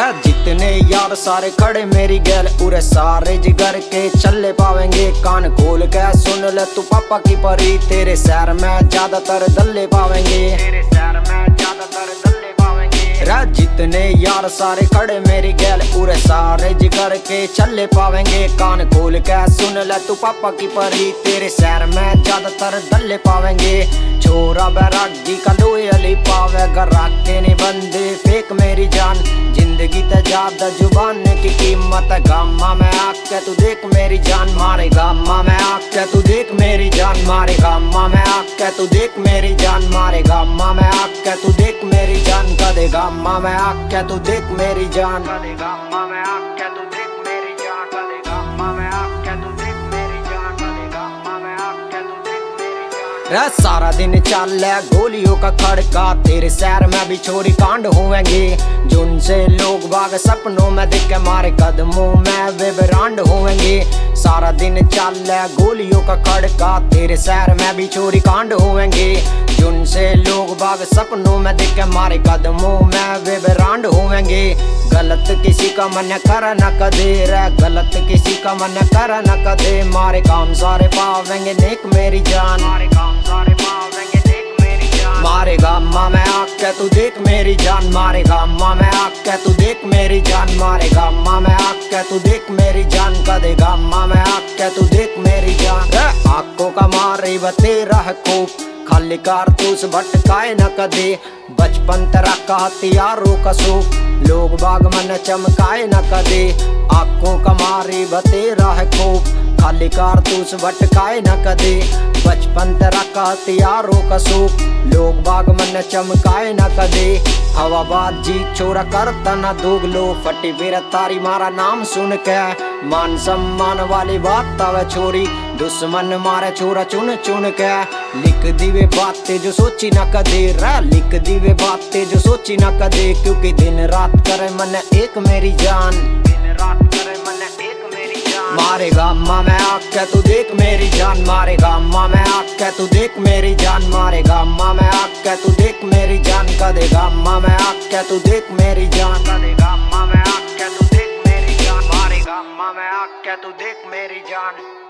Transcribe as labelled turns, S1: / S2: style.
S1: जितने यार सारे खड़े मेरी गैल उरे सारे जिगर के चले पावेंगे। कान खोल के सुन ले तू पापा की परी, तेरे शहर में ज्यादातर दल्ले पावेंगे। तेरे शहर में ज्यादातर दल्ले पावेंगे। जितने यार सारे खड़े मेरी गैल उरे सारे जिगर के चले पावेंगे। कान खोल के सुन ले तू पापा की परी, तेरे शहर में ज्यादातर दल्ले पावेंगे। छोरा बैरागी का लोहे अली पावे, गराक के नहीं बंदे फेक मेरी जान। जिंदगी ते ज्यादा जुबान की कीमत है, गामा में आके तू देख मेरी जान मारे। गामा में आके तू देख मेरी जान मारे। गामा में आके तू देख मेरी जान मारे। गामा में आके तू देख मेरी जान कदे। गामा में आके तू देख मेरी जान कदे। गामा में आके तू देख मेरी जान कदे। गामा में आके तू देख मेरी जान कदे। गामा में आके तू देख मेरी जान। सारा दिन चल गोलियों का खड़का, तेरे शहर में भी चोरी कांड होंगे। जिनसे लोग बाग सपनों में दिख के मारे कदमों में वे ब्रांड होंगे। सारा दिन चल गोलियों का खड़का, तेरे शहर में भी चोरी कांड होंगे। जिनसे लोग बाग सपनों में दिख के मारे कदमों में वे ब्रांड होंगे। गलत किसी का मन कर न कदे रे, गलत किसी का मन कर न कदे। मारे काम सारे पावेंगे नेक मेरी जान। मारे काम सारे पावेंगे नेक मेरी जान। मारे गामा में आके तू देख मेरी जान। मारे गामा में आके तू देख मेरी जान। मारे गामा में आके तू देख मेरी जान कदे। गामा में आके तू देख मेरी जान। आंखों का मारे बतेरा है खूब, खाली कारतूस भटकाए न कदे। बचपन तेरा का हथियारों का सूप, लोग बाग मन चमकाए न कदे। आंखों का मारे बतेरा है खूब, खाली कारतूस भटकाए न कदे। बचपन तेरा का हथियारों का सूप, लोग बाग मन चमकाए न कदे। हवाबाजी छोरा करता न दोगलो, फटी फिर तारी मारा नाम सुन के। मान सम्मान वाली बात तवे छोरी, दुश्मन मारे छोरा चुन चुन के। लिख दीवे बातें जो सोची न कदे रे, लिख दीवे बातें जो सोची न कदे। क्योंकि दिन रात करे मन एक मेरी जान। दिन रात करे मन एक मेरी जान। मारे गामा में आके तू देख मेरी जान। मारे गामा में आके तू देख मेरी जान। मारे गामा में आके तू देख मेरी जान कदे। गामा में आके तू देख मेरी जान कदे। गामा में आके तू देख मेरी जान। मारे गामा में आके तू देख मेरी जान।